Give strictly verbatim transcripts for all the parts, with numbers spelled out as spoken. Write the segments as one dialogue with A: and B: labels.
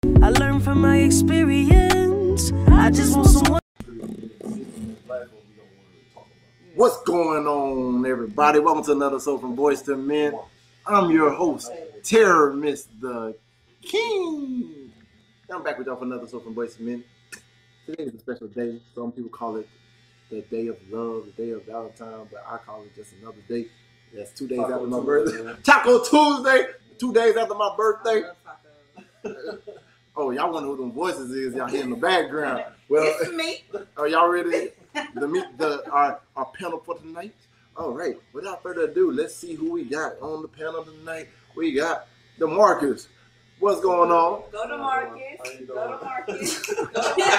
A: I learned from my experience. I just want someone.
B: What's going on, everybody? Welcome to another episode from Boys to Men. I'm your host, Terror Mister King. I'm back with y'all for another episode from Boys to Men. Today is a special day. Some people call it the day of love, the day of Valentine, but I call it just another day. That's two days Taco after my Tuesday. birthday. Taco Tuesday, two days after my birthday. Oh, y'all wonder who them voices is y'all hear in the background. Well,
C: it's me.
B: Are y'all ready to meet the our, our panel for tonight? All right, without further ado, let's see who we got on the panel tonight. We got the Marcus. What's going on?
C: Go to Marcus. Go to Marcus. Go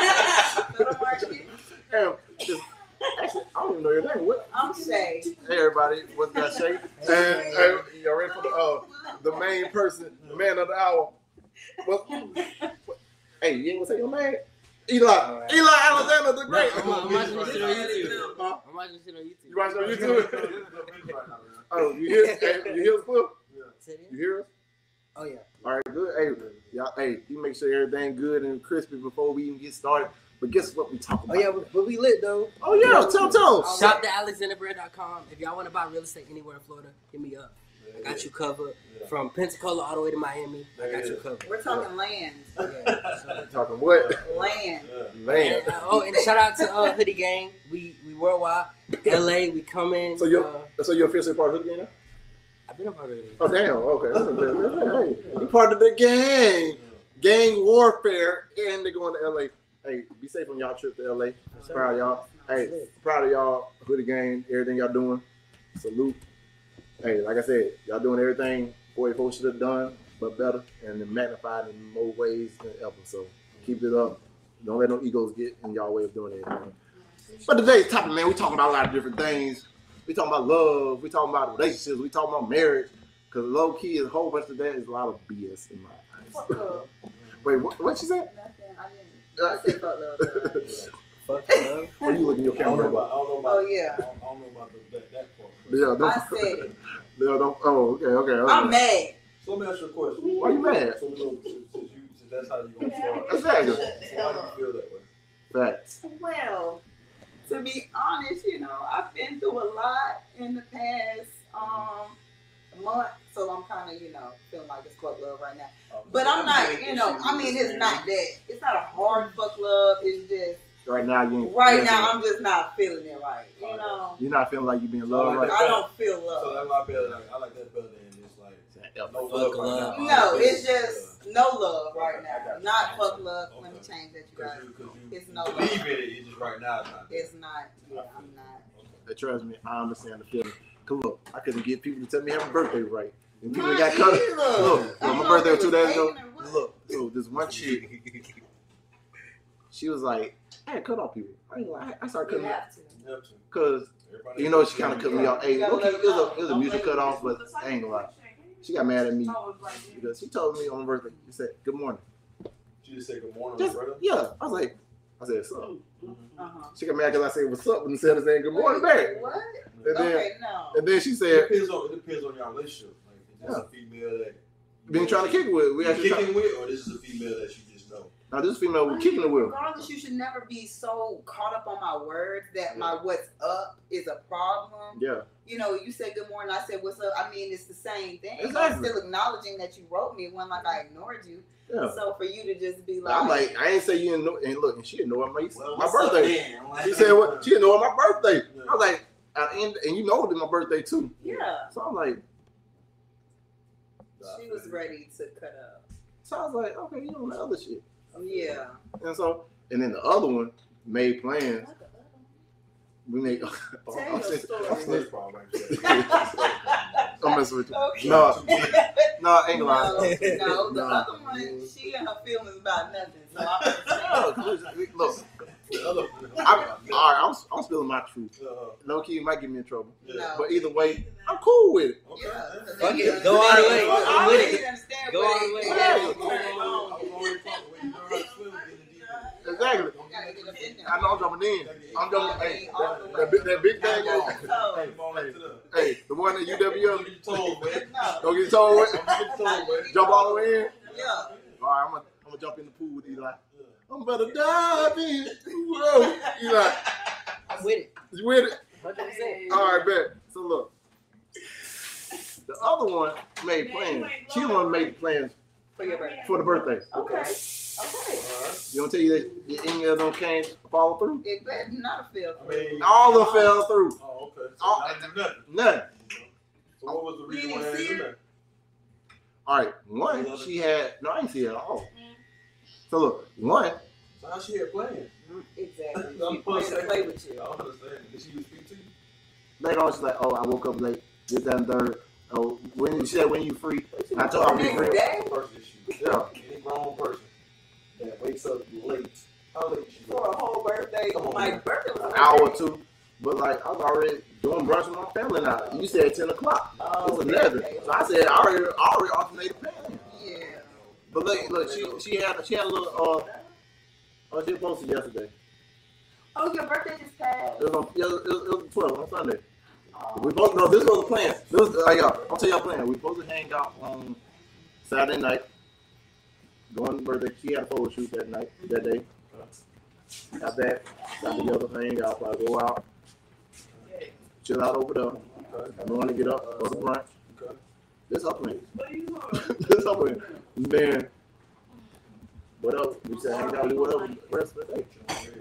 C: to Marcus.
B: Damn, just, actually, I don't even know your name. What?
C: I'm Shay.
B: Hey, everybody. What's that, Shay? And hey, y'all ready for the uh, the main person, the man of the hour? What? what? Hey, you ain't gonna say your name? Eli. Right. Eli Alexander the Great.
D: I'm, I'm watching this shit on YouTube. Huh? I'm watching this shit on YouTube.
B: You watching on YouTube? Oh, you hear? Hey, you hear us, Cliff? Yeah. You hear us?
D: Oh yeah.
B: All right, good. Hey, y'all. Hey, you make sure everything good and crispy before we even get started. But guess what we talking about?
D: Oh yeah, but, but we lit though.
B: Oh yeah, tell tell.
D: Shop to alexander bread dot com. If y'all want to buy real estate anywhere in Florida, hit me up. I got you covered. Yeah. From Pensacola all the way to Miami, I got you covered.
C: We're talking land.
D: Yeah, so.
B: Talking what?
C: Land.
B: Land.
D: And, uh, oh, and shout out to uh, Hoodie Gang. We we worldwide. L A, we coming.
B: So you're
D: uh,
B: so you're officially part of Hoodie Gang now?
D: I've been a part of it.
B: Oh damn. Okay. Hey, you part of the gang. Gang warfare, and they're going to L A. Hey, be safe on y'all trip to L A. Proud of y'all. Hey, proud of y'all. Hoodie Gang. Everything y'all doing. Salute. Hey, like I said, y'all doing everything forty-four should have done, but better and then magnified in more ways than ever. So keep it up. Don't let no egos get in y'all way of doing anything. But today's topic, man, we talking about a lot of different things. We talking about love. We talking about relationships. We talking about marriage. Because low key is a whole bunch of that is a lot of B S in my eyes. Wait, what? What she said?
C: Nothing. I didn't. I said fuck love.
D: Fuck love.
B: Are you looking at your camera?
E: I don't know about, I don't know about,
C: Oh yeah.
E: I don't, I don't know about the, that, that part.
B: Yeah, don't,
C: I said it.
B: Yeah, don't, oh, okay, okay. okay.
C: I'm mad.
E: So let me ask you a question.
B: Why you mad?
E: So, so, since, you, since that's how you gonna start.
B: Exactly.
E: So how do you feel that way?
B: Facts.
C: Well, to be honest, you know, I've been through a lot in the past um month, so I'm kind of, you know, feeling like it's fuck love right now.
E: Um,
C: But I'm not, you know, I mean, it's not that. It's not a hard fuck love. It's just
B: Right now, you ain't.
C: right now I'm just not feeling it right. You know,
B: You're not feeling like you being
E: So
B: loved
E: like
B: right
C: I don't feel
E: So
C: love.
E: that's why I feel like I like that better than just like no
D: Fuck
E: love right
D: love.
E: now.
C: No,
E: Like,
C: it's
E: uh,
C: just no love right now. Not fuck love. Let me
E: Okay.
C: change that, you
E: Cause
C: guys.
E: you, cause you
C: It's no
E: believe
C: love.
E: in it, it's just right now it's not.
C: It's not. Yeah, I'm not.
B: now. Trust me, I understand the feeling. Cause look, I couldn't get people to tell me happy birthday right. And people got cut. Look, look,
C: I
B: my
C: don't
B: birthday
C: know
B: was
C: if
B: two
C: it
B: days ago.
C: hating or what.
B: Look, so this one chick, she was like, I had cut off people. I ain't like, I started
C: You
B: cutting
C: have to.
E: You have to.
B: because
E: Everybody-
B: you know she kind of cut me off. Hey,
C: You gotta
B: okay,
C: let
B: it was
C: them
B: a it was a music cut off, but I ain't gonna lie. She got mad at me because she told me on my birthday. She said, "Good morning."
E: She just said good morning,
B: Just,
E: brother.
B: yeah, I was like, I said, "What's up?"
C: Uh-huh.
B: She got mad because I said, "What's up?" instead of saying, "Good morning, back."
C: What?
B: And then,
C: Okay, no.
B: and then she
E: It
B: said,
E: depends on it depends on your relationship. Like, is this a female that
B: "Been trying to kick it with." We
E: you
B: actually
E: kicking
B: try-
E: with, or this is a female that you just know?
B: now this female was kicking the wheel.
C: Regardless, you should never be so caught up on my words that my what's up is a problem.
B: Yeah,
C: You know, you said good morning, I said what's up. I mean, it's the same thing. I'm
B: Exactly.
C: still acknowledging that you wrote me. It wasn't like I ignored you.
B: yeah.
C: So for you to just be like,
B: I'm like, I ain't say you didn't know. And look, and she didn't know my
E: Well,
B: my
E: what's up
B: birthday.
E: then? Like-
B: She said what? She didn't know my birthday.
E: Yeah.
B: I was like, at the end, and you know it was my birthday too.
C: yeah,
B: So I'm like,
C: she was ready to cut up.
B: so I was like, okay, you know the other shit.
C: Yeah.
B: And so, and then the other one made plans. We made. Oh,
C: Tell
B: I'm
C: your
B: saying-
C: story.
B: I'm saying-
E: First problem, like,
B: I'm messing with you.
C: Okay.
B: No, no, I ain't
C: No,
B: lying.
C: no, the
B: No.
C: other one, she and her feelings about nothing. So I'm
B: No, 'cause look,
E: the other,
B: I'm, all right, I'm, I'm spilling my truth.
E: uh,
B: Low key, it might get me in trouble,
E: yeah.
B: but either way, I'm cool with it.
E: Okay.
C: yeah.
D: Fuck it. Go all the way. I'm with it.
C: Understand
D: Go
C: what
D: all the way.
C: it-
B: Yeah.
C: yeah, what's going on.
B: Exactly.
C: You gotta get up in there.
B: I know I'm jumping in. I'm jumping. Hey, that, that, big, that big thing.
C: So,
B: Hey, hey, hey, the one at U W M.
C: no.
B: Don't get told with.
C: Not
B: Jump all the way in.
C: Yeah.
B: All right, I'm gonna I'm jump in the pool with Eli. I'm about to dive in. Whoa. Eli,
D: I'm with it.
B: you with it?
D: one hundred percent.
B: All right, bet. So look, the other one made plans. She the one who made plans
D: For your birthday.
B: for the birthday.
C: Okay. Okay.
B: You don't tell you that any of them came follow through?
C: It better not feel.
E: I mean,
B: All of them fell through.
E: Oh, okay. So
B: All-
E: I didn't do nothing.
B: None.
E: So what was the reason
C: You
E: why I
C: didn't
E: didn't
C: see
E: do
C: her?
E: nothing?
B: All right, one she had. No, I didn't see it at all. So look, one.
E: So how she had plans?
C: Exactly.
E: I'm
C: She play to
E: saying-
C: play with
E: I
C: you.
E: don't understand. Did she speak to you?
B: Later on, she's like, "Oh, I woke up late. This, that, and third. Oh, when she said when you free, and I told her I'll be
C: Next
B: free.
C: day
E: First issue.
B: Yeah.
E: Any grown person that wakes up late. How late she
C: for a whole birthday.
E: Come on,
C: My
E: man.
C: birthday was
B: An hour or two. But like, I was already doing brunch with my family now. You said ten o'clock.
C: Oh,
B: It's eleven.
C: okay.
B: So I said I already, I already alternated plans.
C: Yeah.
B: But look, look, she she had she had a little uh. Oh, she posted yesterday.
C: Oh, your birthday just passed.
B: It was on, it was, it was, it was twelve on Sunday.
C: Oh,
B: We both no, this was the plan. This was like, y'all, I'll tell y'all plan. We supposed to hang out on Saturday night. Go on the birthday. She had a photo shoot that night, that day. Got that, got together, hang out, probably go out, chill out over there. I'm going to get up, go to brunch.
E: Okay.
B: This up plan. This up plan. Man, what else? We said hang out, do whatever the rest of the day.
C: that's crazy.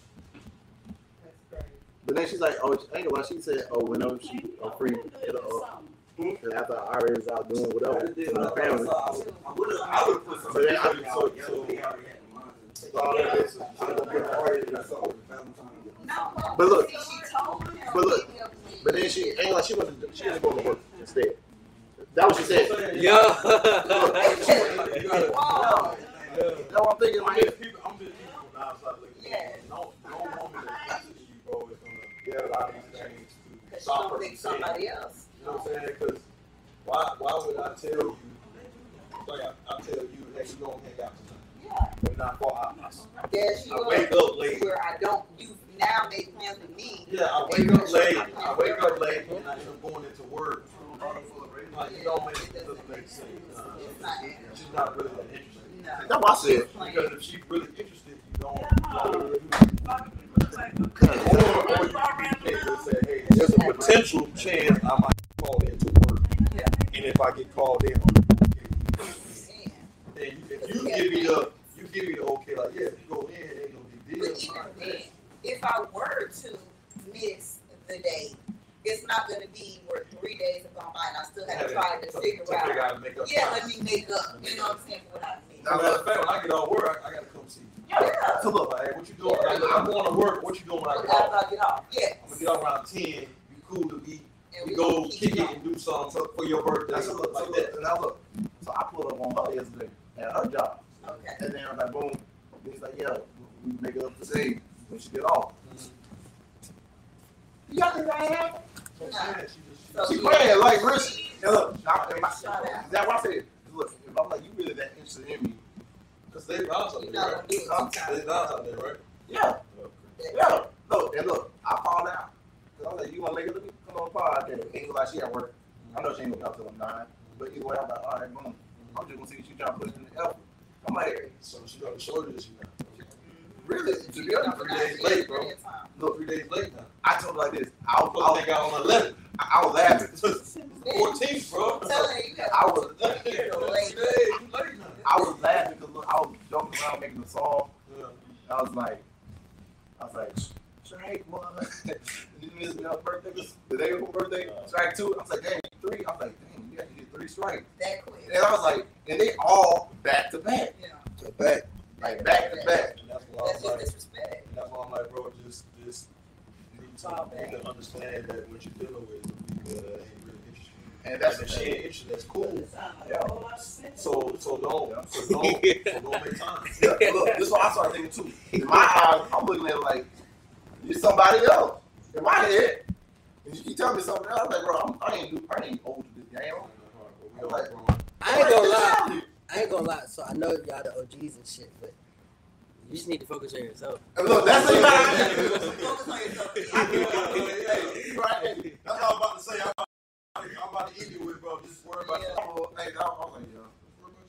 B: But then she's like, oh, I ain't gonna lie. She said, oh, whenever she uh, free, it'll, uh, and after I already was out doing whatever with my family.
E: I would have I would have put some
B: But then I-
E: so, so, so all that is, I'm gonna get hard and so.
C: No,
B: But look,
C: see, she told him.
B: but look, But then she ain't like she wasn't. She didn't go to work instead. That what she said.
D: Yo.
E: You gotta-
C: Wow.
B: That's what I'm thinking. in my
E: I'm
B: head.
E: just people, I'm just people from the outside looking.
C: Yeah.
E: No, no woman that teaches you, bro, is gonna get a lot of these things to
C: Because she
E: stop her
C: don't
E: from
C: think
E: saying.
C: somebody else.
E: You know what I'm saying? Because why, why would I tell you? Like I, I tell you, hey, you don't hang out tonight.
C: Yeah.
E: But not for I, I,
C: There she
E: I
C: was.
E: wake up late.
C: Where I don't, you now make plans with me.
E: Yeah, I wake up late. I wake up late and I end up going into work. Like, you don't make it doesn't make sense. Uh,
C: It's not happening.
E: she's not really that interested.
C: No.
B: That's what I said.
E: Because if she's really interested, you don't.
B: Cause-
E: Or, or you can say, hey, there's a potential chance I might get called into work.
C: Yeah.
E: And if I get called in,
C: Yeah.
E: then you, if you give me the, you give me the okay, like, yeah, if you go in, it ain't no big deal.
C: But even then, if I were to miss the day, it's not going to be where three days have gone by and I still have to try to figure
E: to figure
C: out.
E: out and make up
C: Yeah,
E: time.
C: let me make up. You know what I'm saying? For what I missed.
E: As a matter of fact, when I get off work, I, I gotta come see you.
C: Yeah.
B: So look,
E: Like, hey, what you doing? Like, look, I'm going to work. What you doing when I
C: Look
E: get off?
C: after I get off. Yeah.
E: I'm gonna get off around ten. You cool to eat.
C: And
E: We
C: gonna
E: go
C: keep
E: kick it
C: going.
E: and do something for your birthday.
B: that's a look. So
E: Like
B: look,
E: that.
B: now look. So I pulled up on her yesterday at her job,
C: Okay.
B: and then I was like, boom. He's like, yeah, we make it up today when she get off. You got this right here?
E: So I'm saying, she just-
C: So
B: She
C: she-
B: playing like Rich. And look, now, and my,
C: Shout out.
B: that's why I said, look, if I'm like, you really that interested in me?
E: Cause they bounce out
C: You're
E: there,
C: not
E: right?
C: going to do it two
B: I'm-
E: They
C: times.
E: bounce out there, right?
B: Yeah,
E: Okay.
B: yeah. Look, and look, I called out. Cause I was like, you want to make it? Let me come on the podcast. Ain't like she at work. I know she ain't gonna come till I'm nine, but either way, I'm like, all right, boom. I'm just gonna see if she trying to put in the effort. I'm like,
E: So she got the shorter than she now.
B: really? To be honest,
E: Three days late, bro.
B: look,
E: Three days late now.
B: I told her like this. I was,
E: Supposed to
B: I was,
E: make out on eleven.
B: I was laughing.
E: Fourteenth, bro.
C: I'm telling you, you got
B: I was,
E: Hey, you late now.
B: I was laughing because look, I was joking around making a song.
E: Yeah.
B: I was like, I was like, strike one. You missed me on birthday. The day of her birthday, strike two. I was like, dang, three. I was like, dang, you got to get three strikes.
C: that quick.
B: And I was like, and they all back to back,
C: Yeah.
B: to back, like back to back.
E: And that's why
C: That's
E: I'm
C: just
E: like,
C: disrespect.
E: and that's why I'm like, bro, just, just you need to, you need to understand that what you're dealing with is people that ain't really interested.
B: And that's
E: And
B: the
E: if she
B: shit.
E: ain't interested, that's cool.
B: Yeah.
E: So, so don't, so don't, so don't make time.
B: Yeah, look, this is what I started thinking too. In my eyes, I'm looking at it like, you're somebody else. In my head, and you keep telling me something else, I'm like, bro, I'm, I ain't do, I ain't old to this game.
E: We all grown.
D: I ain't gonna lie. I ain't gonna lie. So I know y'all the O Gs and shit, but you just need to focus on yourself.
B: And look, that's the
C: Focus on yourself.
B: Hey, right.
E: That's what I'm about to say. I'm about, I'm about to eat you with, bro. Just worry about
C: Yeah.
B: Oh, hey, I was like, yeah.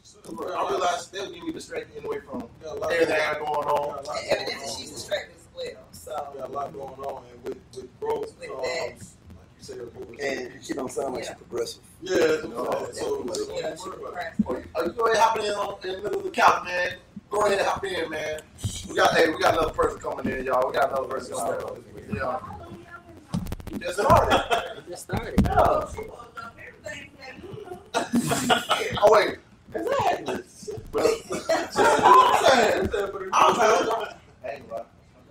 B: I realized they'll give me distracted anyway from
E: got a lot
B: everything
E: going
B: I got going on.
C: And evidently she's distracted as well. So
E: got a lot going on, and with with growth
C: With
E: comes,
C: that.
E: like you said, growth.
F: And she don't sound like
C: Yeah.
F: she's progressive.
E: Yeah, that's
B: You
E: what
B: know,
E: I'm saying. So,
C: yeah,
E: so
C: she
E: don't worry about it.
C: procrastinates.
B: Oh, you go ahead and hop in on, in the middle of the couch, man. Go ahead and hop in, man. We got hey, we got another person coming in, y'all. We got another person coming in. Yeah. You just started.
D: We just started.
B: Yeah. Oh wait. Exactly. But, that's what I'm saying. I'm trying to. Hey, what?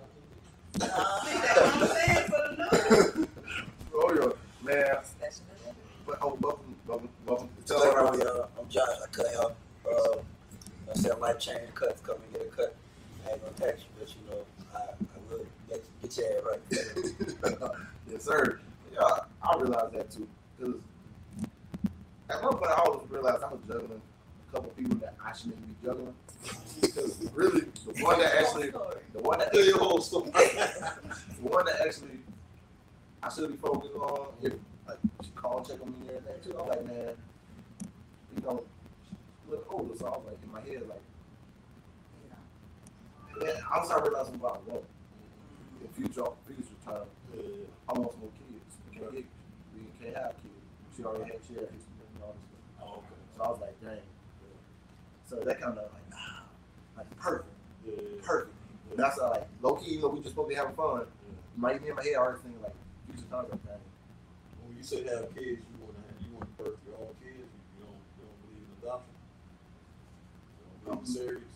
B: Oh yeah, man. But oh, welcome, welcome, welcome. Tell
F: Tell
B: everyone.
F: everybody, uh, I'm Josh. I cut y'all. Uh, I said I might change cuts, come and get a cut. I ain't gonna text you, but you know, I, I will get, get your ass right.
B: Yes, sir. Yeah, I realized that too. Because at one point, I always realized I was juggling a couple people that I shouldn't be juggling. Because really, the one that actually, the one that,
E: Tell your whole story.
B: the one that actually, I should be focused on, if like she call and check on me and everything too. I'm like, man, you know, she look older, so I was like in my head, like, man, I started realizing what I want. In future, future time, I want some more kids. We can't get, we can't have kids. She already had, she had history and all this stuff.
E: Oh, okay.
B: So I was like, dang. So that kind of like, ah, like perfect,
E: Yeah, yeah,
B: perfect. And that's how, like low key, you know, we just supposed to be having fun. My in my head, I already thinking like future times, like, dang.
E: When you say have kids, you want to have, you want to birth your own kids. You don't, you don't believe in adoption. You don't believe in surrogates.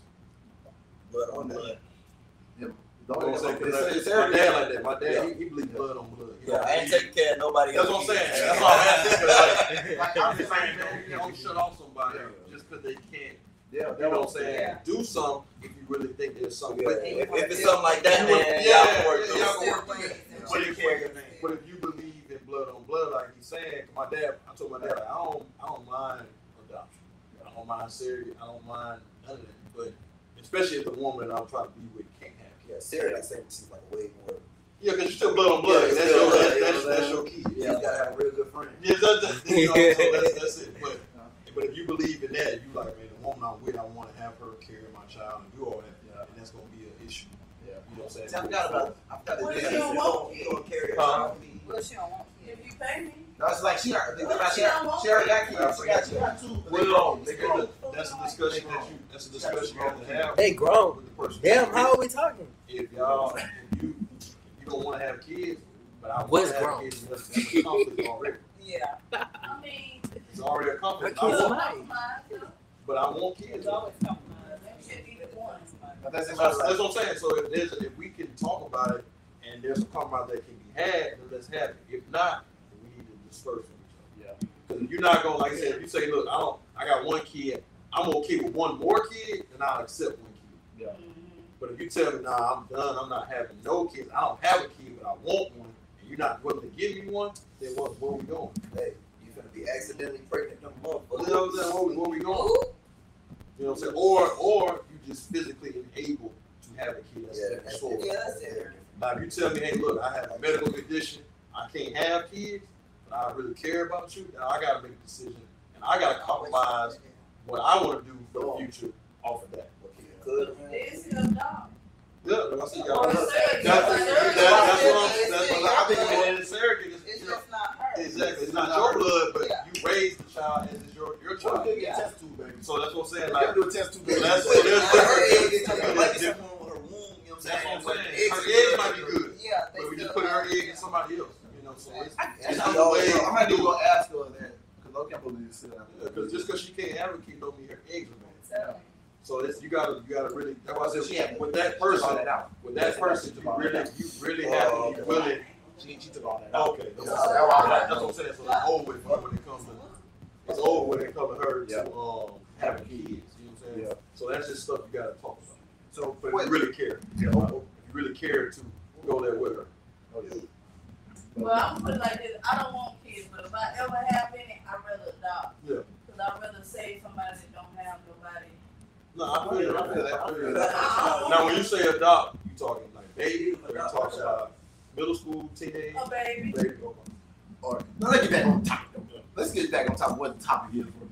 F: But on that,
B: Yeah,
E: You know what I'm saying? 'Cause
B: it's-
E: like,
B: it's
E: my
B: everything.
E: dad like that. My dad,
F: Yeah.
E: he, he believes blood on blood. He
F: yeah,
E: don't
F: I ain't
E: believe-
F: taking care of nobody
E: That's
F: else.
E: what I'm saying. That's all I'm asking. 'Cause like,
B: Like,
E: I'm just saying, man, you don't shut off somebody just because they can't.
B: Yeah,
E: You know what I'm saying?
C: Yeah.
E: Do something if you really think there's something.
F: Yeah,
E: But,
F: if, if it's something like that,
E: You would-
F: then
E: yeah,
F: y'all can work
E: yeah,
F: through
E: y'all
F: it.
E: can work through it. But if, but if you believe in blood on blood, like he's saying, my dad, I told my dad, like, I don't, I don't mind adoption. I don't mind surrogate. I don't mind none of that. But especially if the woman I'm trying to be with can't have kids.
F: Yeah, Sarah, I think she's like way more.
E: Yeah, because you're still blood on blood.
F: Yeah,
E: that's,
F: still
E: your,
F: blood,
E: that's,
F: you know
E: that's,
F: what I'm
E: that's
F: saying?
E: your key.
F: Yeah, you gotta have a real good friend.
E: Yeah, that's, that's, you know, so that's, that's it. But but if you believe in that, you like, man, the woman I'm with, I want to have her carry my child and do all that,
B: Yeah.
E: and that's gonna be an issue.
B: Yeah.
E: You know what I'm saying?
F: See, I forgot about. I forgot
C: What
F: that
C: if
F: they
C: you don't want
F: you don't carry a
E: Huh?
F: child.
C: Well, she don't want kids.
G: If you pay me,
B: No, it's like she already,
C: What if
B: she,
C: she don't want
B: she already got
C: kids?
B: kids. She got, she got two. They
E: Well,
B: grown. They
E: because
B: grown.
E: that's a discussion that you that's a discussion you have to have
D: They grown.
E: with the person.
D: Damn, how are we talking?
E: If y'all if you you don't want to have kids, but I want
D: What's
E: to have
D: grown?
E: kids, that's, that's a conflict already.
C: Yeah.
G: I mean,
E: It's already a conflict.
D: Her
E: I
D: kids
E: want,
D: are
G: compromise, you know,
E: but I want
C: It's
E: kids.
C: always compromise.
G: that should be the one.
B: But that's
E: That's,
B: just
E: that's
B: like,
E: what I'm saying. So if there's if we can talk about it and there's a compromise that can be had, then let's have it. If not, then we need to disperse from each other.
B: yeah.
E: Because you're not gonna, like I said, if you say, look, I don't, I got one kid, I'm okay with one more kid, then I'll accept one kid.
B: Yeah.
E: But if you tell me, nah, I'm done, I'm not having no kids, I don't have a kid, but I want one, and you're not willing to give me one, then what, where we going?
F: Hey, you finna be accidentally pregnant, them
E: You
F: motherfuckers.
E: know what I'm saying? Where, we- where we going?
G: Ooh,
E: You know what I'm saying? Or, or you just physically unable to have a kid. That's
F: Yeah,
E: the
F: that's
E: story.
C: Yeah, that's it.
E: Now, if you tell me, hey, look, I have a medical condition, I can't have kids, but I really care about you, then I gotta make a decision, and I gotta compromise what I want to do for the future off of that.
F: Good.
G: this is your dog.
E: Yeah, but I see
G: Or
E: y'all. That's,
G: surrogate.
E: that's,
G: Surrogate.
E: that's what I'm. That's what I think.
C: It's-
E: It's surrogate. It's,
C: It's
E: you know,
C: just not her.
E: exactly. It's not your blood, but
C: Yeah.
E: you raised the child as it's your your
B: What
E: child.
B: if they
C: Yeah.
B: get test tube, baby?
E: So that's what I'm saying.
B: They
E: Like,
B: can do a test tube, baby.
E: that's
F: But
E: so there's
F: her
E: different.
F: egg is
E: different-
F: might be
E: different-
F: someone with her womb, you know what I'm
E: That's what
F: saying?
E: I'm
F: But
E: saying.
F: the eggs
E: Her
F: are
E: eggs might be good,
C: Yeah, they
E: but we just
C: still
E: put her
C: not-
E: egg in somebody else. You know, so it's,
B: And
E: it's
B: I'm
E: other ways
B: I might
E: to
B: need to
E: do
B: go
E: it.
B: ask her that because low cap will need to sit down.
E: Because just because she can't have a kid don't mean her eggs are bad.
C: So,
E: So it's, you gotta you gotta really. That's why I
B: So
E: said
B: she had
E: with that
B: All
E: person,
B: that out.
E: with that person, you really you really have to be willing.
B: She, she took all that out.
E: Okay, that's,
B: Yeah.
E: that's what I'm saying. So it's over with when it comes to it's over when it comes to her
B: Yeah.
E: to um having kids. You know what I'm saying?
B: Yeah.
E: So that's just stuff you gotta talk about.
B: So,
E: But
B: what-
E: if you really care,
B: Yeah.
E: if you really care to go there with her.
B: Oh, yeah.
G: Well, I'm gonna put it like this, I don't want kids, but if I ever have any, I'd rather adopt.
E: Yeah.
G: Cause I'd rather save somebody that don't have nobody.
E: No, I feel that. I feel that. I feel
G: But
E: that.
G: I don't
E: Now,
G: want
E: when you say adopt, you talking like baby, or you talking about middle school, teenage,
G: a baby.
E: baby?
B: All right. Now let's get back on topic. Though. Let's get back on topic. What the topic is for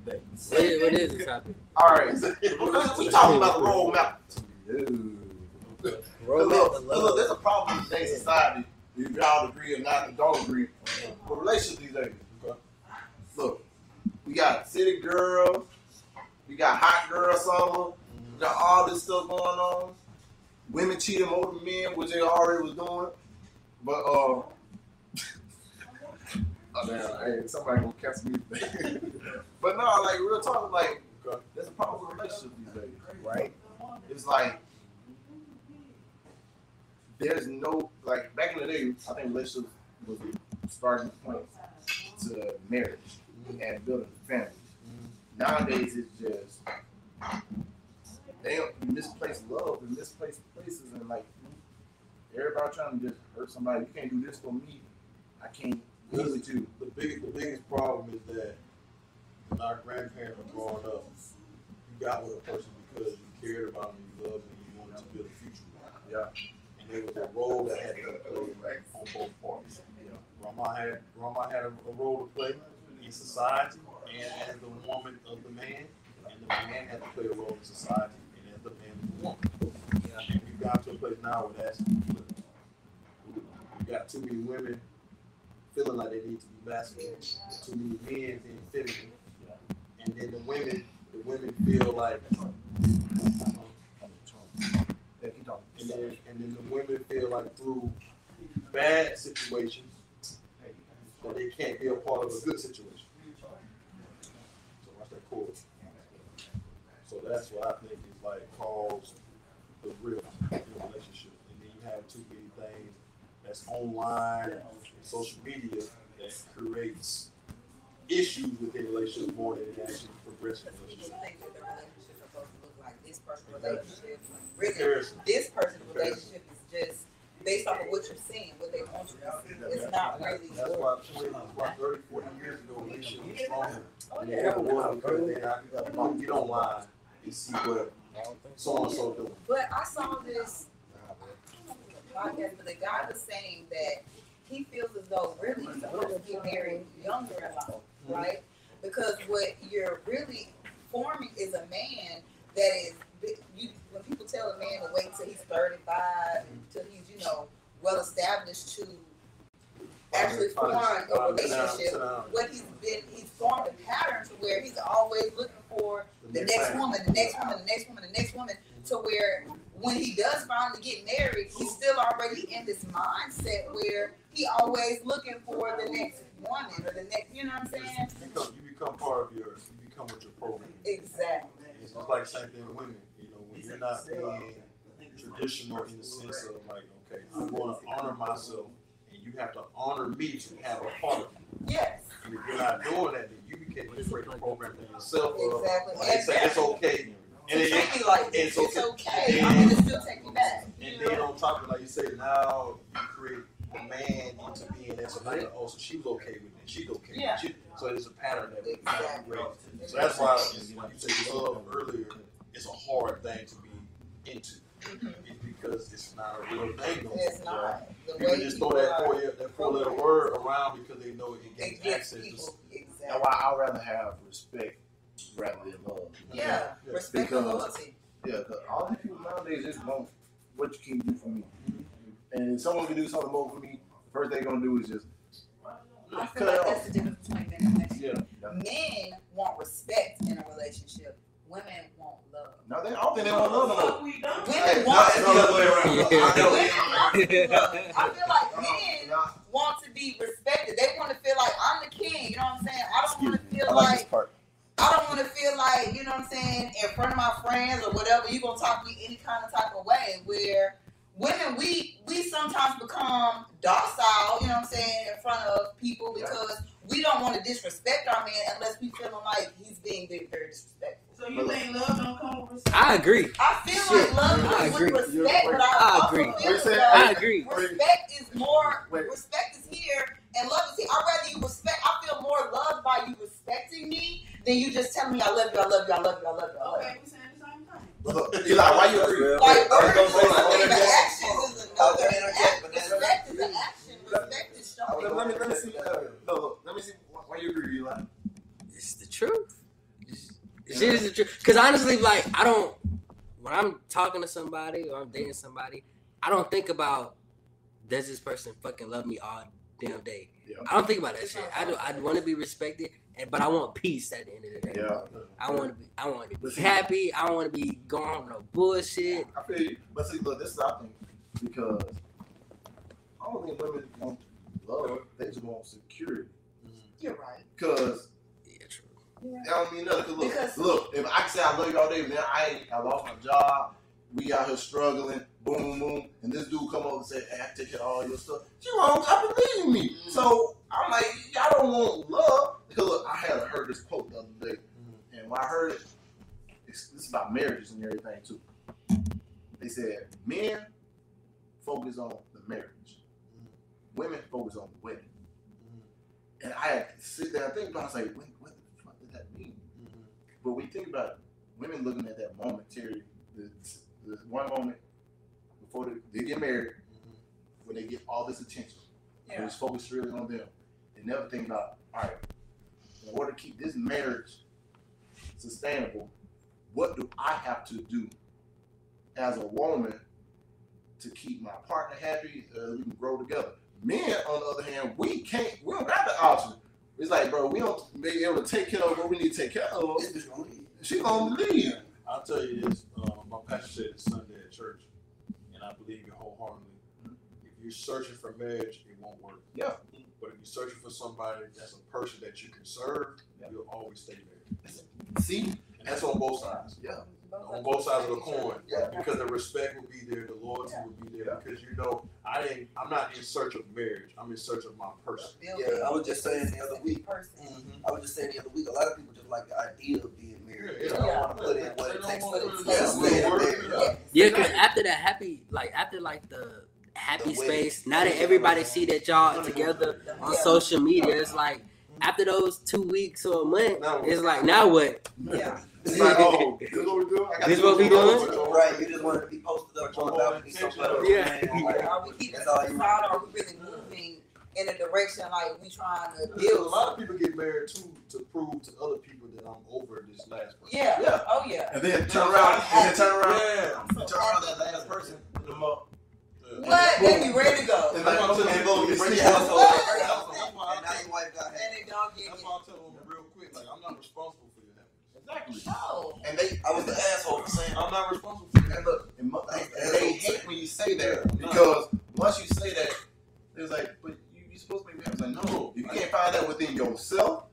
F: today.
D: What is, what is the topic?
B: All right, we talking about the roadmap.
D: Roadmap
B: Look,
D: to
B: look,
D: love.
B: there's a problem in today's society. If y'all agree or not, and don't agree. But relationships these days. Look, we got city girls, we got hot girl summer, we got all this stuff going on. Women cheating more than men, which they already was doing. But uh, oh man, hey, somebody gonna catch me. But no, like real talk, like there's a problem with relationships these days, right? It's like there's no like back in the day. I think relationships was the starting point to marriage and building a family. Nowadays, it's just they don't misplace love and misplaced places, and like everybody trying to just hurt somebody. You can't do this for me. I can't do it too.
E: The biggest, the biggest problem is that when our grandparents were growing up, you got with a person because you cared about them, you loved them, you wanted to build a future with them.
B: Yeah.
E: And there was a role that had to be played on both parties. Yeah. Grandma had, grandma had a, a role to play in society, and as the woman of the man, and the man had to play a role in society, and as the man of the woman. Yeah. And we've got to a place now where that's flipped. We got too many women feeling like they need to be masculine, too many men being feminine, and then the women, the women feel like, and then, and then the women feel like through bad situations that they can't be a part of a good situation. So watch that chord. So that's what I think is like caused the rift in the relationship, and then you have too many things that's online and social media that creates issues within relationships more than it actually progresses
C: You
E: relationships.
C: think that the relationship is supposed to look like this person's relationship? Really,
E: Comparison.
C: this person's relationship is just based off of what you're seeing, what they want you to see. It's not really.
E: That's why, that's why thirty, forty years ago, relationships were stronger.
C: Oh,
E: And
C: yeah.
E: it was because then I, you don't lie and see what so and so doing.
C: But I saw this podcast, but the guy was saying that he feels as though really he's supposed to get married younger in life, right? Because what you're really forming is a man that is, you, when people tell a man to wait till he's thirty-five, till he's, you know, well established to actually form a relationship, what he's been, he's formed a pattern to where he's always looking for the next woman, the next woman, the next woman, the next woman, to where when he does finally get married, he's still already in this mindset where he always looking for the next woman or the next, you know what I'm saying?
E: You become, you become part of your, you become what your program is.
C: Exactly.
E: It's just like the same thing with women. You know, when you're not being traditional in the sense of like, okay, I'm going to honor myself, and you have to honor me to have a part of you.
C: Yes.
E: And if you're not doing that, then you became you create a program for yourself. Of,
C: Exactly.
E: like, it's, it's okay. And
C: To
E: it,
C: treat me like this,
E: it's
C: it's
E: okay.
C: okay. I'm gonna still take you back.
E: And
C: You
E: then
C: know?
E: on top of it, like you say, now you create the man into being that. So now you're, oh, so she was okay with it. She's okay with
C: Yeah.
E: it. She, so it's a pattern that we
C: Exactly.
E: create. So that's why, like you said, love earlier, it's a hard thing to be into.
C: Mhm.
E: It's because it's not a real thing no more.
C: It's not. The
E: People
C: way
E: just throw
C: people
E: that
C: are-
E: four, that four letter word around because they know it
C: It
E: gains
C: gets
E: access to.
C: people.
B: That's
C: Exactly.
B: why I'd rather have respect rather than love.
C: Yeah. Respect and
B: Because-
C: loyalty.
B: Yeah, because all these people nowadays just want what you can do for me. And if someone can do something more for me, the first thing they're going to do is just
C: I
B: cut
C: feel
B: it
C: like
B: off.
C: that's the difference between men and women.
E: Yeah.
C: Men want respect in a relationship. Women want love.
B: No, they, I don't think they want love no more.
G: We don't.
C: Women
B: Hey,
C: want
B: no, it's the other way around.
D: Yeah.
B: I know.
C: Women want to love. I feel like
B: No,
C: men
B: no.
C: want to be respected. They want to feel like I'm the king. You know what I'm saying? I don't want to feel
B: I like
C: like
B: this part.
C: I don't want to feel like, you know what I'm saying, in front of my friends or whatever, you're going to talk to me any kind of type of way, where women, we we sometimes become docile, you know what I'm saying, in front of people because we don't want to disrespect our man unless we feeling like he's being very, very disrespectful.
G: So you think love don't come with respect?
D: I agree.
C: I feel
D: Shit,
C: like love
D: I
C: comes
D: agree.
C: with respect, but I,
D: I
C: also
D: agree.
C: feel
B: What you
C: as
B: said?
C: though
D: I agree.
C: respect is more,
B: Wait.
C: respect is here and love is here. I'd rather you respect, I feel more loved by you respecting me than you just telling me I love you, I love you, I love you, I love you, I love you.
G: Okay, we saying the same thing.
B: Look, Eli, why you agree?
C: Like,
F: I was gonna say
C: words
F: something.
C: is one thing, but actions is
F: I was
C: another.
F: gonna interject, but that's-
C: Respect is an action. Respect is
B: Let,
C: showing.
B: let me let me see. Uh, no, look, let me see why you agree, Eli.
D: It's the truth. Cause honestly, like I don't. When I'm talking to somebody or I'm dating somebody, I don't think about does this person fucking love me all damn day.
B: Yeah.
D: I don't think about that shit. I do. I want to be respected, and but I want peace at the end of the day.
B: Yeah.
D: I want to be. I want to
B: But
D: be
B: see-
D: happy. I want to be going on no bullshit.
B: I feel you. But see, look, this is our thing. Because I don't think women want love. They just want security.
C: You're right.
B: Because
D: Yeah, true.
B: I don't mean nothing. 'Cause Look,
C: Because-
B: look, if I can say I love you all day, man, I ain't, I lost my job. We out here struggling, boom, boom, and this dude come over and say, hey, I take care of all your stuff. She won't I believe me.
C: Mm-hmm.
B: So I'm like, y'all don't want love. Because look, I had heard this quote the other day, and when I heard it, it's, it's about marriages and everything too. They said, men focus on the marriage, women focus on the wedding. And I had to sit there and think about it. I was like, what, what the fuck did that mean? But when you think about it, women looking at that momentary, the, the one moment before they, they get married, when they get all this attention,
C: Yeah.
B: and it's focused really on them. They never think about, all right, in order to keep this marriage sustainable, what do I have to do as a woman to keep my partner happy, uh, we can grow together? Men, on the other hand, we can't, we don't got the option. It's like, bro, we don't be able to take care of what we need to take care of. She gonna leave.
E: I'll tell you this, uh, my pastor said this Sunday at church, and I believe it wholeheartedly. If you're searching for marriage, it won't work.
B: Yeah.
E: But if you're searching for somebody that's a person that you can serve,
B: Yeah.
E: you'll always stay married.
B: See?
E: And that's on both sides.
B: Yeah.
E: On both sides of the coin.
B: Yeah.
E: Because the respect will be there, the loyalty will be there.
B: Yeah.
E: Because you know, I didn't I'm not in search of marriage. I'm in search of my person.
F: Yeah, I was just saying the other week.
C: Person.
F: I was just saying the other week. A lot of people just like the idea of being married. They
E: Yeah.
F: don't want to put in what it
E: They
F: takes
E: don't
F: for
E: wanna
F: it to
E: put in
F: just
E: the
F: stay
E: work.
F: married.
C: Yes.
D: Yeah, cause after that happy, like after like the happy
F: The way-
D: space, now that everybody see that y'all together on
C: Yeah.
D: social media, it's like after those two weeks or a month,
E: Now what?
D: it's like now what?
C: Yeah.
B: It's like, oh, this is what we do. I got
D: This
B: to
D: what we
B: do
D: doing?
F: Right, you just want to be posted up on the balcony somewhere.
D: Yeah.
C: Are we keeping
F: That's
C: it
F: all you
C: solid, or are we really moving in a direction like we trying to
E: Because a
C: build?
E: lot of people get married too to prove to other people that I'm over this last person.
C: Yeah.
B: Yeah.
C: Oh yeah.
B: And then turn around, and then turn around.
E: Yeah.
B: You turn around that last person, put them up.
C: What? They be ready to go.
B: And
E: That's why I'm
B: like,
E: telling
B: and go, you
E: you,
B: see
E: bring
B: how
E: your
B: so.
C: household.
E: That's why I
F: And now your wife got
C: And
F: happy.
C: they don't get
E: That's
C: it.
E: why I tell them real quick, like I'm not responsible for your happiness.
B: Exactly.
C: No.
B: And they,
F: I was the asshole for saying,
E: I'm not responsible for your
B: and look, and, mo- and they hate when you say that because once you say that, it's like, but you you supposed to be happy. It's like, no, if you can't find that within yourself,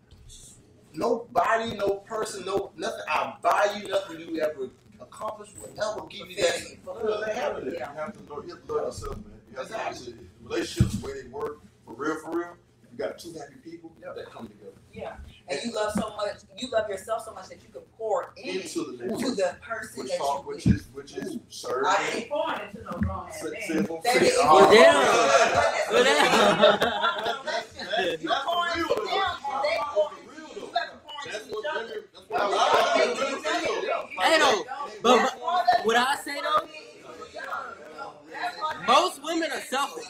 B: nobody, no person, no nothing. I buy you nothing you ever accomplish will ever give you that. Fulfill that happiness.
E: You have to know, you have to know yourself, man. You have to know relationships, the way they work, for real, for real. You got two happy people that come together
C: Yeah. And you love so much. You love yourself so much that you can pour in
E: into the
C: to
E: next.
C: the person
E: Which
C: that
E: talk,
C: you
E: which
C: with.
E: is which is serving.
C: I
G: I ain't pouring into no grown ass man.
E: Sinful.
C: That is-
D: Well, damn.
C: But
D: Well,
C: listen, you pouring into them, and they pour into you. You got to pour into
E: That's
C: each
E: what
C: other.
E: women. That's what a lot of
C: They-
E: women
C: they- they-
E: do.
D: Hey, though, but what I say though, most women are selfish.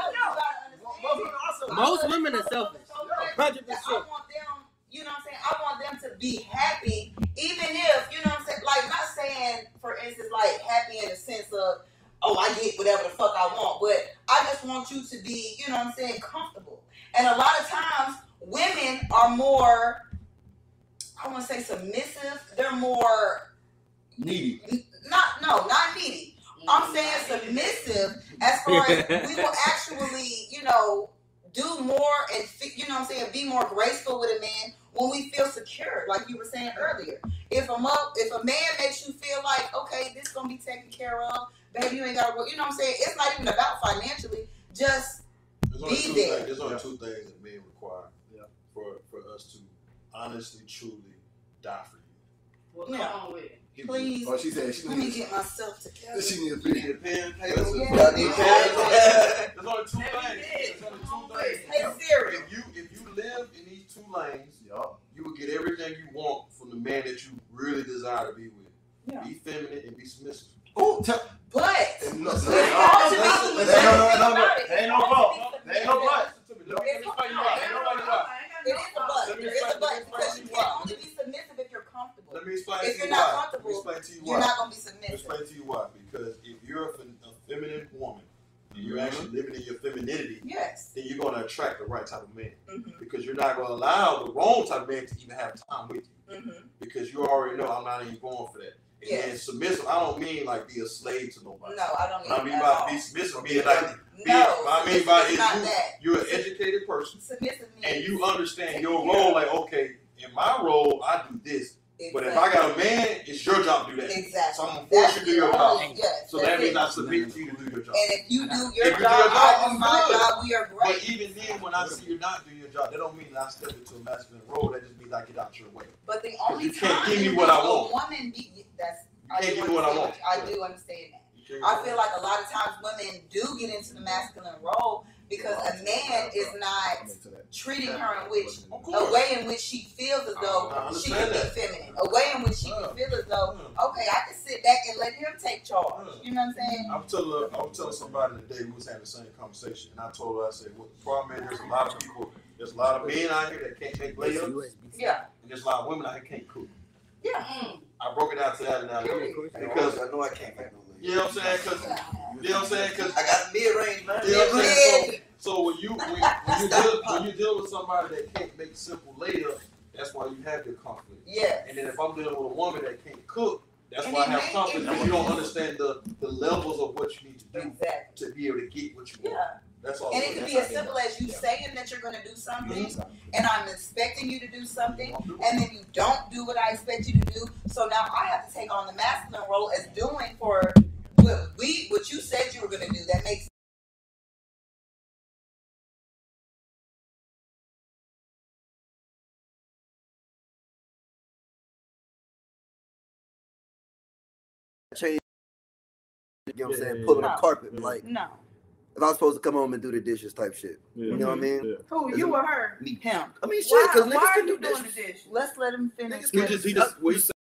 D: Most women are selfish. Hundred
C: I
D: percent.
C: want them, you know what I'm saying? I want them to be happy, even if, you know what I'm saying? Like, not saying, for instance, like, happy in the sense of, oh, I get whatever the fuck I want, but I just want you to be, you know what I'm saying, comfortable. And a lot of times, women are more, I want to say submissive. They're more,
B: Needy.
C: not, no, not needy. I'm saying submissive as far as we will actually, you know, do more and, fi- you know what I'm saying, be more graceful with a man when we feel secure, like you were saying earlier. If a mo- if a man makes you feel like, okay, this gonna be taken care of, baby, you ain't gotta work, you know what I'm saying? It's not even about financially, just
E: There's only
C: Be
E: two
C: there.
E: things. There's only
B: Yeah.
E: two things that men require
B: Yeah.
E: for for us to honestly, truly die for you.
G: Well, come
C: Yeah.
G: on with it.
C: please,
B: Oh, she said she
C: let me
B: needs.
C: get myself together.
B: She needs a
F: you
B: big.
F: need a pen,
E: Listen,
F: paper,
C: Yeah.
F: y'all need pens.
E: There's only two
G: Maybe
E: things.
G: it
E: There's
G: is.
E: only two things.
C: Hey, Siri.
E: If you if you live in these two lanes,
B: Yup.
E: you will get everything you want from the man that you really desire to be with.
C: Yeah.
E: Be feminine and be submissive.
B: Oh, tell.
C: But,
B: No, no,
C: it's
B: no,
C: hard to be
B: no,
C: submissive.
B: no, no, no, no.
C: It's
B: Ain't no
C: hard to
B: fault.
C: be submissive.
B: Ain't no but.
E: Listen to me. Let me let me explain you why. Let me explain you why.
C: It is a but.
E: Let me
C: There is a
E: explain-
C: but
E: let me
C: because
E: explain
C: you
E: why.
C: can only be submissive if you're comfortable.
E: Let me explain
C: If
E: to
C: you're
E: you
C: not
E: why. if you're a, fem- a feminine woman and you're actually living in your femininity,
C: Yes.
E: then you're going to attract the right type of man
C: Mm-hmm.
E: because you're not going to allow the wrong type of man to even have time with you
C: Mm-hmm.
E: because you already know I'm not even going for that. And
C: Yes.
E: then submissive, I don't mean like be a slave to nobody.
C: No, I don't mean
E: What I mean
C: that
E: by
C: at all.
E: be submissive, mean like be,
C: No,
E: what I mean by
C: it's
E: is
C: not
E: you,
C: that.
E: you're an educated person
C: Submissive means
E: and you understand your role. Like, okay, in my role, I do this,
C: exactly.
E: but if I got a man, it's your job to do that.
C: Exactly.
E: So I'm gonna force
C: That's
E: you to do your
C: the
E: job.
C: only- Yes,
E: So
C: that's
E: that means
C: it.
E: I submit to you to do your job.
C: And if you do
E: If
C: your
E: you
C: job,
E: do your job,
C: I
E: I'm
C: do my
E: good.
C: job, we are
E: But
C: great.
E: even then, when I see you not doing your job, that don't mean that I step into a masculine role. That just means I get out your way.
C: But the only
E: you can't
C: time
E: give me
C: in
E: what
C: which
E: I
C: a
E: want.
C: woman be, that's
E: You
C: I
E: can't
C: do
E: give me what I
C: understand
E: want.
C: I do understand that.
E: You can't
C: I feel like a lot of times women do get into the masculine role because a man is not treating her in which
E: Of
C: a
E: course.
C: way in which she feels as though
E: I
C: she
E: understand
C: can be
E: that.
C: feminine, a way in which she
E: Yeah.
C: can feel as though,
E: Yeah.
C: okay, I can sit back and let him take charge.
E: Yeah.
C: You know what I'm saying?
E: I was telling I was telling somebody today we was having the same conversation, and I told her I said, "What the problem is? There's a lot of people, there's a lot of men out here that can't make layups,
C: Yeah,
E: and there's a lot of women out here that can't cook."
C: yeah.
G: Mm.
E: I broke it down to that now because
F: I know I can't make no money.
E: you know what I'm saying? Because you know what I'm saying? Because
F: I got mid range, man.
E: you know what I'm saying? So, so when you when, when you deal when you deal with somebody that can't make simple layups, that's why you have your conflict.
C: Yes.
E: And then if I'm dealing with a woman that can't cook, that's
C: And
E: why I
C: it
E: have
C: may-
E: conflict
C: it
E: because
C: may-
E: you don't understand the, the levels of what you need to do
C: Exactly.
E: to be able to get what you want.
C: Yeah.
E: That's all.
C: And it could be as simple as you saying that you're going to do something, and I'm expecting you to do something, and then you don't do what I expect you to do. So now I have to take on the masculine role as doing for what we, what you said you were going to do. That makes
F: Change. You know what I'm saying? Pulling
C: No.
F: a carpet, like
C: no.
F: if I was supposed to come home and do the dishes type shit. You know what I mean?
C: Who
F: Is
C: you
F: it-
C: or her?
F: Me.
C: Him.
F: I mean, shit,
G: Why,
F: because
G: why
F: niggas
G: are
F: can
G: you
F: do
G: doing the
F: dishes.
G: dishes?
C: Let's let him finish.
F: Niggas
E: He
F: can
E: just he just what you say.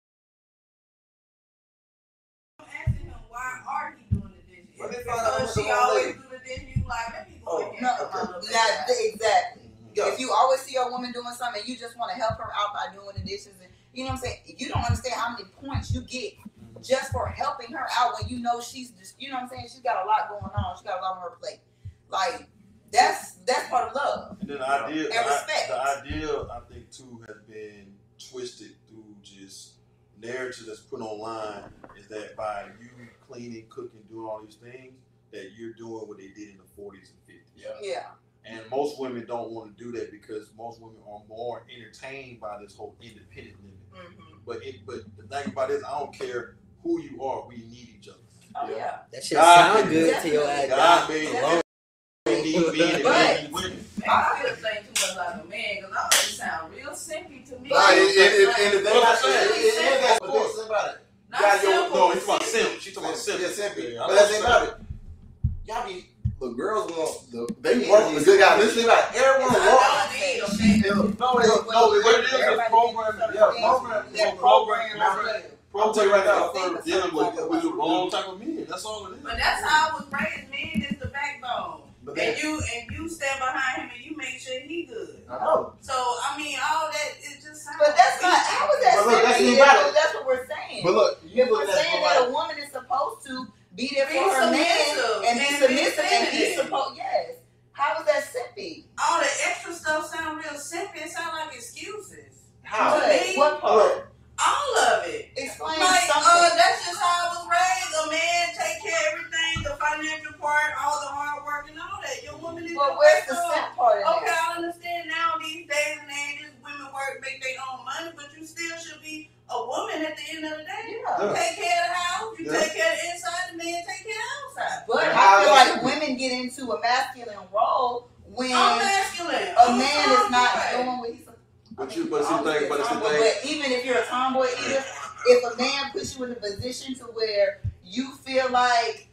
G: I'm asking him why are he doing the dishes?
F: Let me
G: Is it
F: find out
G: because
F: who
G: she
F: the wrong
G: always
F: lady.
G: do the dishes. You like, let me go
F: Oh,
G: and get
C: No,
G: some
C: okay.
G: other
C: Not,
G: bag.
C: exactly.
F: Yeah.
C: If you always see a woman doing something and you just want to help her out by doing the dishes, and you know what I'm saying, you don't understand how many points you get just for helping her out when you know she's just, you know what I'm saying, she's got a lot going on, she got a lot on her plate. Like that's that's part of love.
E: And then the idea,
C: And
E: the, i-
C: respect.
E: the idea, I think too, has been twisted through just narrative that's put online. Is that by you cleaning, cooking, doing all these things, that you're doing what they did in the forties and fifties.
C: Yeah.
E: And most women don't want to do that because most women are more entertained by this whole independent living.
C: Mm-hmm.
E: But it, but the thing about it is, I don't care who you are, we need each other.
C: Oh yeah.
D: That shit
E: God
D: sound good to your ass.
E: God made
D: alone.
E: we need men and
C: But-
E: we need women.
G: I feel think too much like a man because I always sound real simpy to me.
B: Nah, and, and, and, and the thing
E: What
B: I
E: I'm
B: said,
E: saying.
B: it is that, but think about it.
G: Not
E: Yeah, yo,
G: simple.
E: no, he's talking about simp. She's talking about simp.
B: Yeah, simp.
E: Yeah, I
B: But
E: know
B: that's the thing
E: simp.
B: about it. Y'all be, the girls want, the, they want the good guy. Listen about it. Everyone
G: I
B: wants.
G: don't need a man.
B: No, it's, no, it's
E: What it is is
C: Everybody
E: programming.
C: gets
E: Yeah,
C: certain
E: program.
C: things that
E: Program.
C: program you.
E: I'll tell you right now,
C: Think
E: for
C: of
E: dealing with,
C: something.
E: with the wrong type of men. That's all it is.
G: But that's how I was raised. Men is the backbone.
B: But
G: And
B: then,
G: you and you stand behind him and you make sure he good.
B: I know.
G: So I mean, all that it just sounds.
C: But that's not how is that
B: But look, that's
C: simpy?
B: the about it.
C: That's what we're saying.
B: But look, you
C: If we're
B: looking at it
C: saying
B: from
C: that
B: like,
C: a woman is supposed to be there
G: Be
C: for her man
G: submissive
C: and be
G: and be
C: submissive and be
G: feminine.
C: supposed, yes. How is that simpy?
G: all the extra stuff sound real simple. It sound like excuses.
B: how?
G: To me,
C: What part?
G: all of it.
C: Explain
G: Like, uh,
C: something.
G: that's just how I was raised. A man take care of everything, the financial part, all the hard work and all that. Your woman is
C: But
G: your
C: where's the
G: backbone.
C: simp part in
G: Okay,
C: that?
G: I understand now these days and ages, women work, make their own money, but you still should be a woman at the end of the day.
C: Yeah.
G: Take care of the house, you
E: Yeah.
G: take care of the inside, the man take care of the outside.
C: But
B: And
C: I
B: how
C: feel
B: is
C: like
B: it-
C: women get into a masculine role when
G: I'm masculine.
C: a man is not
G: Tomboy.
C: doing what he's supposed to.
E: But you, but see the thing, but it's the
C: Tomboy,
E: thing.
C: But even if you're a tomboy eater, if a man puts you in a position to where you feel like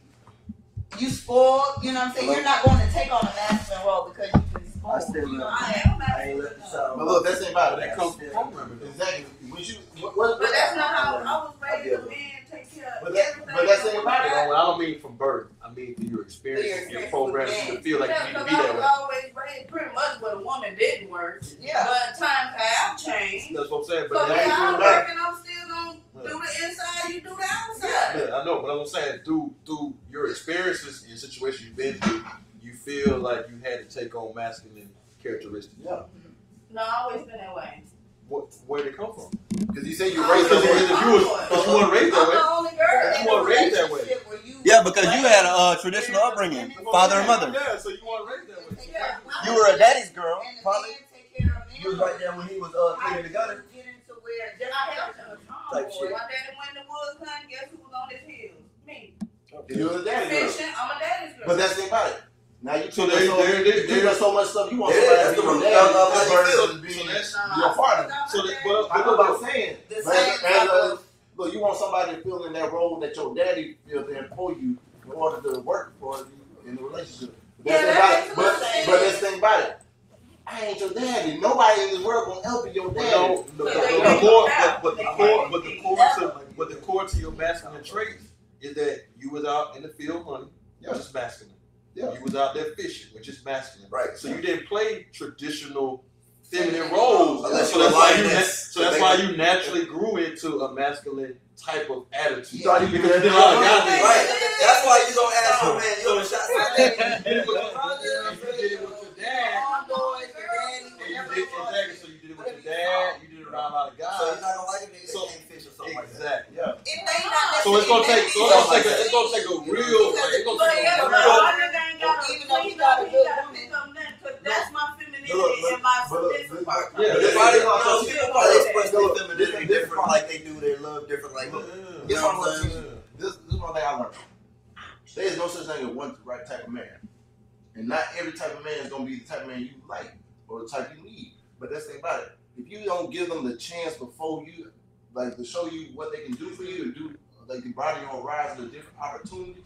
C: you spoiled, you know what I'm saying? You're not going to take on a masculine role because you've been
F: I
C: spoiled.
F: still
C: You know,
F: love
G: I am
F: I ain't
G: masculine.
F: let the sound.
B: But look, that's the thing about it.
E: That comes from programming. though.
B: Exactly. When you, what, what,
G: But that's not how I was raised.
F: Yeah.
G: A man take care of
B: But that-
G: everything.
B: but that's the thing about it,
E: No, I don't mean from birth. I mean through your experience,
C: Your
E: your
C: experience
E: program,
C: with
E: you
C: men.
E: feel like
G: Yeah,
E: you need to
G: because
E: be
G: I
E: that
G: was
E: way.
G: always raised pretty much where a woman didn't work.
C: Yeah.
G: But times have changed.
E: That's what I'm saying.
G: So
E: But
G: yeah,
E: that
G: I'm
E: ain't back.
G: working, I'm still gonna do the inside, you do the outside.
E: Yeah, I know, but I'm saying through through your experiences and situations you've been through, you feel like you had to take on masculine characteristics.
B: Yeah.
G: No, I always been that way.
E: What, where did it come from?
B: Because you say you
G: I
B: raised
E: Because
B: up
E: you,
B: with
E: you, was, cause you weren't raised that
C: I'm
E: way.
C: the only girl
E: You
C: in
E: weren't
C: a
E: raised that way.
C: relationship where you.
H: Yeah, because you had a uh, traditional upbringing, father and mother.
E: Yeah, so you weren't raised that way.
C: Yeah.
H: You were a daddy's girl,
C: And the
H: probably.
C: man take care of them.
H: You was right there when he was uh, cleaning the gutter.
C: Get into where just
G: I helped him.
H: Type shit.
G: My daddy went in the woods hunting. Guess who was on his heels? Me.
B: You was a daddy girl.
G: Fishing. I'm a daddy's girl.
B: But that's the thing about it. Now you
E: So
B: so
E: they-
B: so,
E: they- they-
B: you do so much stuff. You want
H: Yeah,
B: somebody to be
H: that's the
B: your
H: root of, uh,
B: daddy
H: how you
B: versus
H: feel.
E: So
B: being
E: that's
B: your father.
E: so that, well,
B: I know what I'm saying.
C: The
B: But
C: same
B: as
C: type
B: a-
C: of.
B: Look, you want somebody to fill in that role that your daddy filled in for you in order to work for you in the relationship. But that's
G: Yeah,
B: the thing
G: that
B: about
G: makes
B: it. But,
G: sense.
B: but that's the thing about it. I ain't your daddy. Nobody in this world gonna help you your
E: But
B: daddy.
E: no, the, the,
G: So
E: the,
G: they
E: the
G: can't
E: core,
G: go out.
E: but, but the
G: They
E: core,
G: can't
E: but the
G: be
E: core
G: out.
E: to, but the core to your masculine traits is that you was out in the field hunting, which is masculine.
B: Yeah.
E: You was out there fishing, which is masculine.
H: Right.
E: So you didn't play traditional feminine roles.
H: Unless
E: so
H: you
E: that's why
H: align
E: you, na-
H: this
E: so
H: to
E: that's
H: make
E: why
H: it-
E: you naturally grew into a masculine type of attitude.
B: You thought you
E: Because
B: could
E: you did a lot of
B: have-
E: guys.
H: Right. That's why you don't ask your man, yo, shot
E: You did it with you did it with your dad. And you did, exactly. So you did it with your dad. You did it around a lot of guys.
H: So you're not gonna like a nigga
E: So-
H: that can't fish or something like that.
E: Exactly.
B: Yeah.
C: It may not
E: So it's gonna take. So it's gonna take. A, it's gonna take a real.
C: Because
E: Like, it's gonna
G: But
E: take
G: yeah,
E: a
G: but
E: real.
G: my nigga ain't got to
C: Even though
G: clean
C: you got
G: up,
C: a
G: he
C: good
G: got to
C: woman.
G: pick up nothing, because that's my femininity
B: Look, look,
G: and my
B: but look,
G: submissive
B: look,
G: part.
E: Yeah,
H: Everybody,
E: yeah,
H: you know,
G: yeah.
H: people probably express their
B: Look,
H: femininity
B: this-
H: different, like they do their love different, like look.
B: This
H: You know
B: one
H: what I'm
B: was
H: saying?
B: this, this is one thing I learned. There is no such thing as one right type of man. And not every type of man is gonna be the type of man you like or the type you need. But that's the thing about it. If you don't give them the chance before you like to show you what they can do for you and do like the body on rise to different opportunities,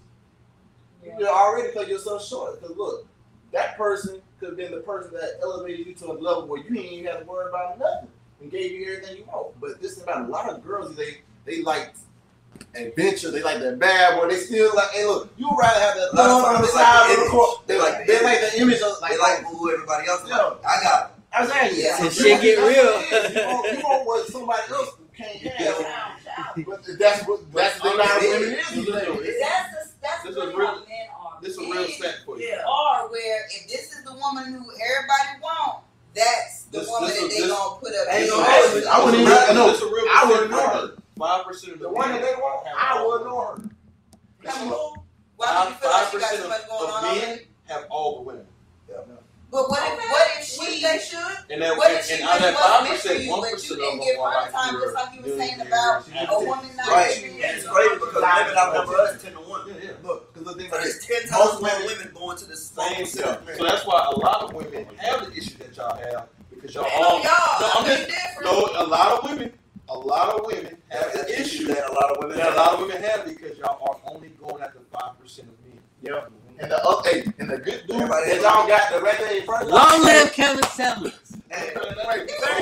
B: you already cut yourself short. Because look, that person could have been the person that elevated you to a level where you ain't even have to worry about nothing and gave you everything you want. But this is about a lot of girls, they they like adventure, they like that bad boy, they still like, hey look, you would rather have that
H: A lot of
B: love on
H: times
B: the
H: they like
B: side
H: the
B: of the
H: image.
B: court.
H: They like the
B: They like the image of
H: They like who everybody else like. I got it.
B: I was saying,
C: Yeah.
D: This shit get real.
B: You want, you want what somebody else can't have. But that's what that's the thing about women is. these days.
C: That's the, that's
E: This
C: the
E: is
C: way
E: real-
C: how men are.
E: This is a
C: Men
E: real stat for you.
G: Yeah.
C: Are where if this is the woman who everybody want, that's the
E: This-
C: woman
E: this
C: that
E: is-
C: they
E: this-
C: gonna put up.
H: Ain't
C: as
H: no
C: your
H: husband.
C: husband.
B: I wouldn't even
E: This
B: know.
E: is a real
B: I wouldn't
E: percentage
B: know
E: right
B: her.
E: there. Five percent of
B: The
E: the
B: one that
E: men
B: they want,
E: have
B: I
E: all
B: would
E: the
B: know her.
C: Come on. Why do you
E: Five
C: feel like
E: five
C: you got
E: percent
C: so
E: of,
C: much going on
E: of men
C: already?
E: have all the women.
C: But what if
G: Okay.
C: what if
G: Which
C: she
G: they should.
E: And that
C: what if she
E: and out of
C: really
E: that five
C: wasn't meant for
E: percent,
C: you,
E: one
C: but you
E: percent of
C: didn't
E: them
C: give
E: are
C: her
E: like
C: time,
E: your
C: just like you were saying
E: millionaires.
C: about
E: She
C: a
E: did
C: woman not
H: Right.
C: giving
H: It's
C: you.
H: crazy because women outnumber us ten to one.
E: Yeah, yeah.
B: Look, because the thing
H: But
B: about it,
H: it's ten
B: most
H: times more
B: women-
H: women going to the
E: Same
H: same
E: stuff. So that's why a lot of women have the issue that y'all have because y'all
G: Ain't
E: all.
G: no y'all.
E: No, I'm
G: They
E: just-
G: different.
E: No, a lot of women, a lot of women have
H: That's
E: the
H: the
E: issue
H: issue that a lot of women
E: that a
H: have.
E: lot of women have because y'all are only going after five percent of men.
B: yeah. And the other, hey, and the good dude
H: Everybody
B: that y'all got the right there in front of y'all.
D: Long live Kevin Samuels.
B: Hey,
E: That's
B: wait,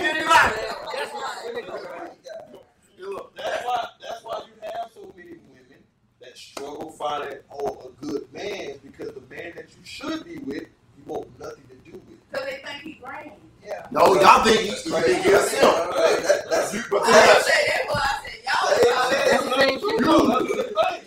B: look,
E: That's why. That's why you have so many women that struggle finding oh, a good man because the man that you should be with, you want nothing to do with.
G: Because they think he grand.
C: Yeah.
B: no, y'all think he, he think he's
H: That's
B: him.
H: right. That- That's
B: You- But
G: I
B: then,
G: didn't say that, but I said y'all.
D: That's the same shit.
E: No, that's the thing.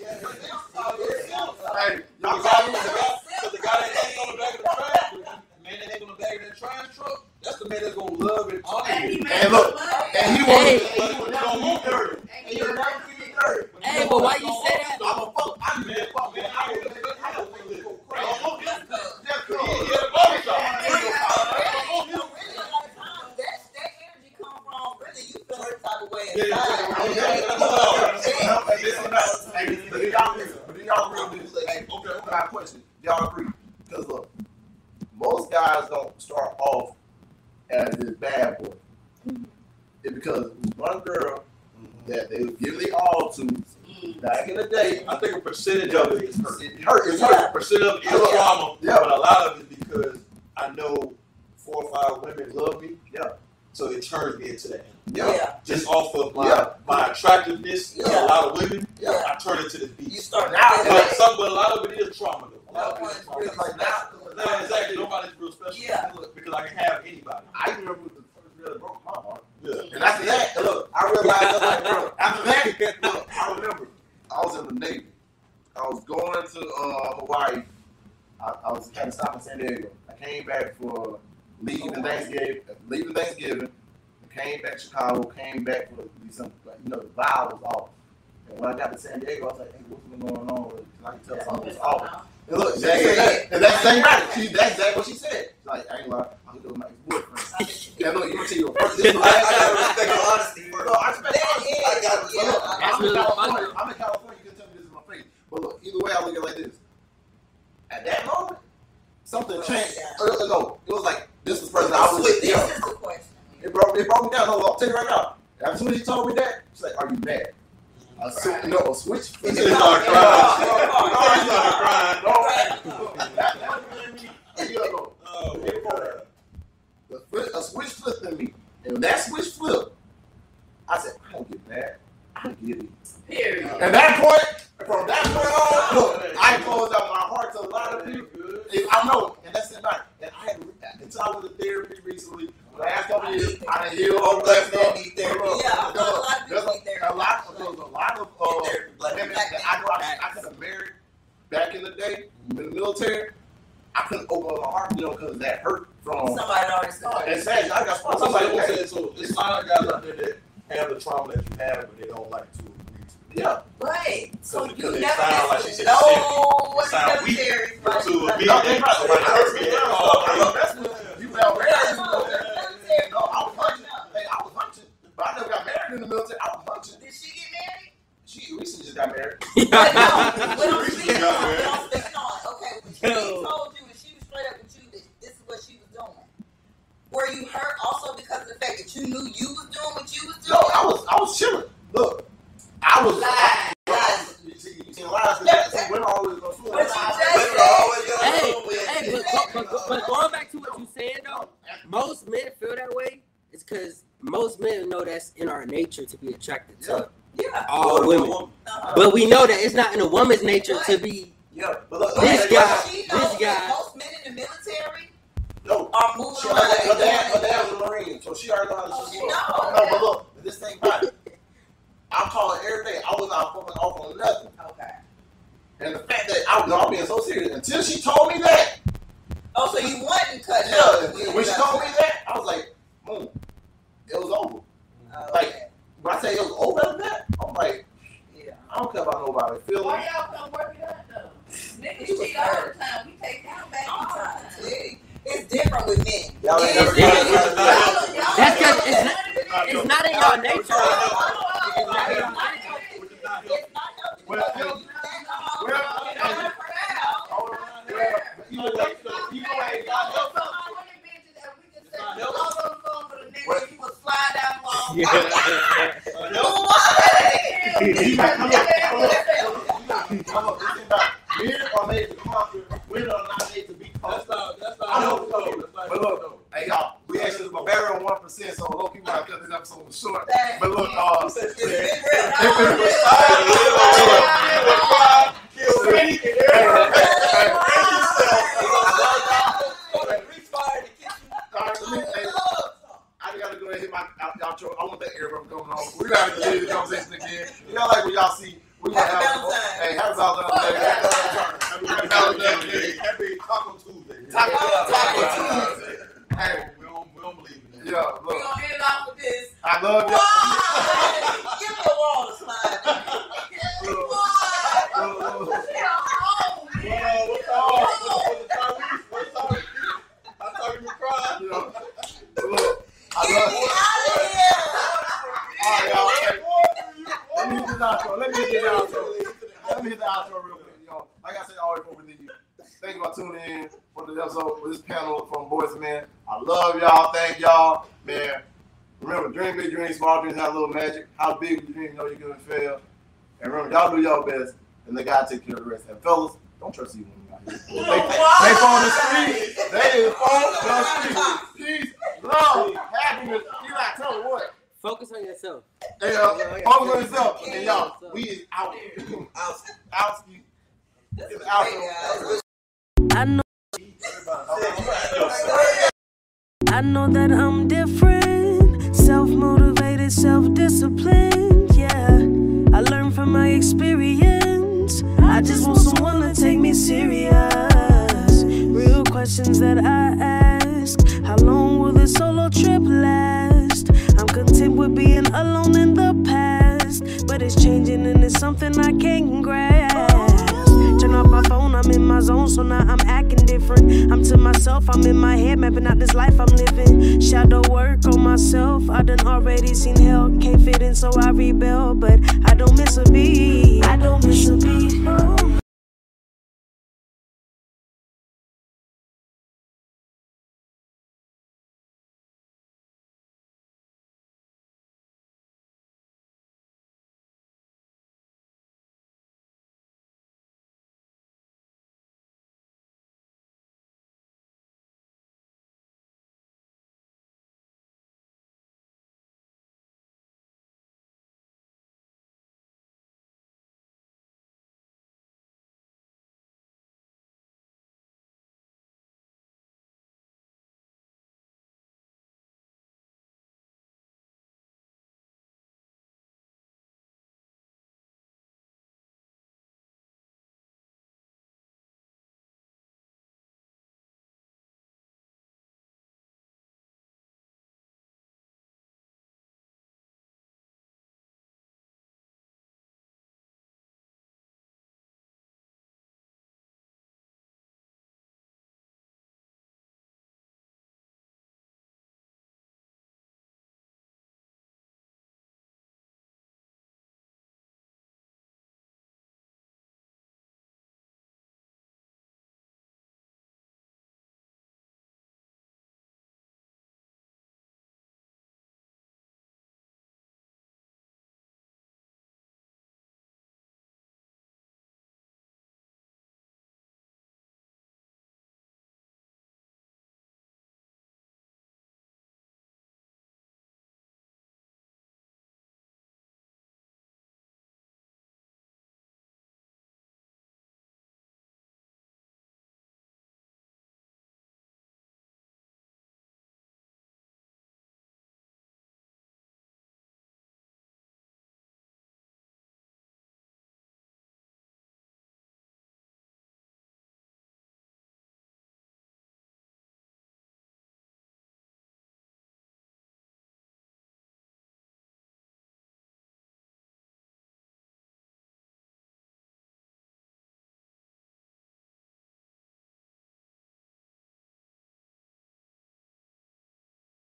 B: hey,
E: The
B: y'all
E: guy,
B: got
E: the guy, so the guy that hangs on the back of the trash, the man that hangs on the back of that trash truck, that's the man that's gonna love and honor
G: And he
E: you.
G: made
B: And look,
G: some money.
B: and he
D: Hey.
B: wanted, and he would never want dirty.
G: And
B: And
G: he
B: he would never see you dirty.
D: Hey, but why you say that?
B: I'm a fuck. I'm a fuck. Man, I don't think I don't think they go crazy. I don't want this. Just
E: He
B: go.
E: he had a barbershop.
C: That that energy come from really you feel some type of way
E: Yeah, yeah,
C: inside.
E: yeah.
B: Hey, listen up. Hey, but then y'all agree. But then y'all agree with this. Hey, okay, okay, I have a question. Y'all agree? Because look, most guys don't start off as this bad boy. It's because one girl that they give their all to back in the day.
E: I think a percentage of it is hurt.
B: It hurt. It's
E: A
B: hurt.
E: percent of it is
B: Yeah.
E: trauma,
B: Yeah.
E: but a lot of it is because I know four or five women love me.
B: Yeah.
E: So it turns me into that.
B: Yeah.
C: Yeah.
E: Just off of my
B: Yeah.
E: my attractiveness to
C: Yeah.
E: a lot of women,
C: Yeah.
E: I turn into this
C: You
E: beast.
C: start
B: Now-
C: to feel
E: But
C: like-
E: some, but a lot of it is trauma though. A
C: No
E: lot of it
C: one's
E: is trauma.
C: really
B: It's like now.
E: Yeah, exactly. Nobody's real special.
C: Yeah.
E: Because I can have anybody.
B: I remember the first girl that broke my heart.
E: Yeah.
B: And after that, look, I realized, I was like, bro, after that, look, I remember, I was in the Navy. I was going to uh, Hawaii. I, I was kind of stopping in San Diego. I came back for leaving Thanksgiving, leaving Thanksgiving. I came back to Chicago, came back for some, you know, the vibe was off. And when I got to San Diego, I was like, hey, what's been going on? And I can tell something was off. And look, she said that, and that's the thing about it. She, that's exactly what she said. She's like, I ain't lying, I hooked up with my ex-boyfriend. Yeah, look, you can tell you first. This is the last I gotta respect your honesty. No, I respect your honesty. I got it. Look, I'm in California. I'm in California. You can tell me this is my face. But look, either way, I look at it like this. At that moment, something changed. Early ago, it was like this was the person I was with.
C: This is the question.
B: It broke, it broke me down. No, I'll tell you right now. As soon as she told me that, she's like, "Are you mad?" I said, "No, a switch."
E: He started crying. He started crying.
B: That was me a year ago. A switch flipped in me, and when that switch flipped, I said, "I don't get mad. I get it."
G: Period.
B: At that point, from that point on, look, I closed out my heart to a lot of people. I know, and that's it. Not. And I had until I was in therapy recently. The last couple of years, I done healed all that stuff.
C: Yeah, I know a lot of people need therapy.
B: A lot of, there was a lot of uh, women that I know I, I could have married back in the day in the military. I couldn't open up my heart, you know, because that hurt from
C: somebody already started.
B: Exactly. I got
E: Somebody
B: somebody
E: said so. There's a lot of guys out there that have the trauma that you have, but they don't like to agree to it.
B: Yeah.
C: Right. So
E: Because
C: you
E: they
C: never
E: sound like she said,
C: know
E: sick.
C: what
E: They sound weak.
C: cemetery
E: To
C: right.
E: admit
B: No,
E: that
B: they right.
E: somebody hurt me. Oh,
B: That's what you got married in the military. No, I was hunting. Hey, I was hunting. But I never got married in the military. I was hunting.
C: Did she get married?
B: She recently just got married.
C: But no, what I'm speaking on, what I'm speaking on. Okay, when she told you and she was straight up with you that this is what she was doing. Were you hurt also because of the fact that you knew you was doing what you was doing?
B: No, I was I was chilling. Look, I was.
C: Lies.
B: Lies. You see, you see lies. That's women always gonna fool.
C: But you just
H: Women
C: said-
H: always gonna
D: Hey,
H: fool with
D: hey,
H: you.
D: but, but, but, but going back to what you said though, most men feel that way. It's because most men know that's in our nature to be attracted to
C: Yeah.
D: all women.
C: Uh-huh.
D: But we know that it's not in a woman's nature to be.
B: Yeah, but look,
D: This
B: look,
D: guy-
C: She
D: this
C: knows
D: guy-
C: that most men in the military
B: No,
C: are moving
B: she,
C: around.
B: her,
C: like
B: her
C: they
B: dad, her
C: doing
B: dad was a Marine, so she already knows how
C: Oh,
B: to
C: she
B: shoot.
C: knows.
B: No, but look, this thing about it, I'm calling everything. I was not fucking off on nothing.
C: Okay.
B: And the fact that I was all being so serious until she told me that.
C: Oh, so you wasn't cut
B: Yeah,
C: out.
B: when she told me that, I was like, boom, it was over.
C: Oh,
B: Like,
C: okay.
B: when I say it was over after that, I'm like,
C: Yeah.
B: I don't care about nobody feeling.
G: Why y'all come work it out though? Niggas
C: He was
G: cheat all the
C: hurt.
G: time. We take down back all the time.
C: Yeah. It's different with men.
B: Y'all ain't
C: It's
B: never-
C: different.
E: Y'all-
C: Y'all- y'all-
D: That's 'cause
C: y'all-
D: it's not- It's not in your nature.
C: It's not in your nature. It's not healthy.
B: Well,
C: You
B: well,
C: can't go
B: well,
C: home and get a crowd.
B: Hold on. Well, either way, either way, God help us.
C: Nigga, you was flying down the wall.
D: Yeah.
B: You got- come on, come on. Come on, this is about men are made to conquer, women are not made to be
E: That's
B: conquered.
E: not, that's
B: I know,
E: not, that's not,
B: but look, hey y'all, we actually was better on one percent, so low people might cut this episode short.
C: Thank
B: But look,
C: you.
B: uh,
C: It's been real.
E: kill me.
B: I gotta go ahead and hit my outro. I want that air from coming on. We gotta continue the conversation again. You know, like when y'all see, we gonna
C: Happy
B: have.
C: Valentine's.
B: Hey, happy Valentine's Day. Happy Valentine's Day.
E: Happy Taco Tuesday.
B: Taco Taco Tuesday. Hey,
E: We don't, we don't believe in that.
B: yeah,
C: We're
B: look,
C: gonna end it off with this.
B: I love y'all.
C: Why? Give me a wall to slide. Give me one.
B: Look, look, look. You know, look, I
C: Get
B: love
C: me
B: you.
C: out of here.
B: All right, y'all. Hey, let me hit this outro. Let me hit this outro. Let me hit the outro real quick. Yo, like I said always before we leave you, thank you for tuning in for the episode with this panel from Boys and Men. I love y'all. Thank y'all, man. Remember, dream big, dream small. Dreams have a little magic. How big you dream, you know you're gonna fail. And remember, y'all do your best, and the God take care of the rest. And fellas, don't trust these women out here. They, they phone the street. They phone the street. Peace, love, happiness. You not telling what.
D: Focus on yourself.
B: Hey, uh, focus on yourself. And y'all, we is out. Out. Out.
C: This is
B: Out.
C: great, guys.
A: I know, I know that I'm different. self-motivated, self-disciplined, yeah. I learned from my experience. I just want someone to take me serious. Real questions that I ask. How long will this solo trip last? I'm content with being alone in the past, but it's changing and it's something I can't grasp. Turn off my phone, I'm in my zone, so now I'm acting different. I'm to myself, I'm in my head, mapping out this life I'm living. Shadow work on myself, I done already seen hell. Can't fit in, so I rebel, but I don't miss a beat. I don't miss a beat.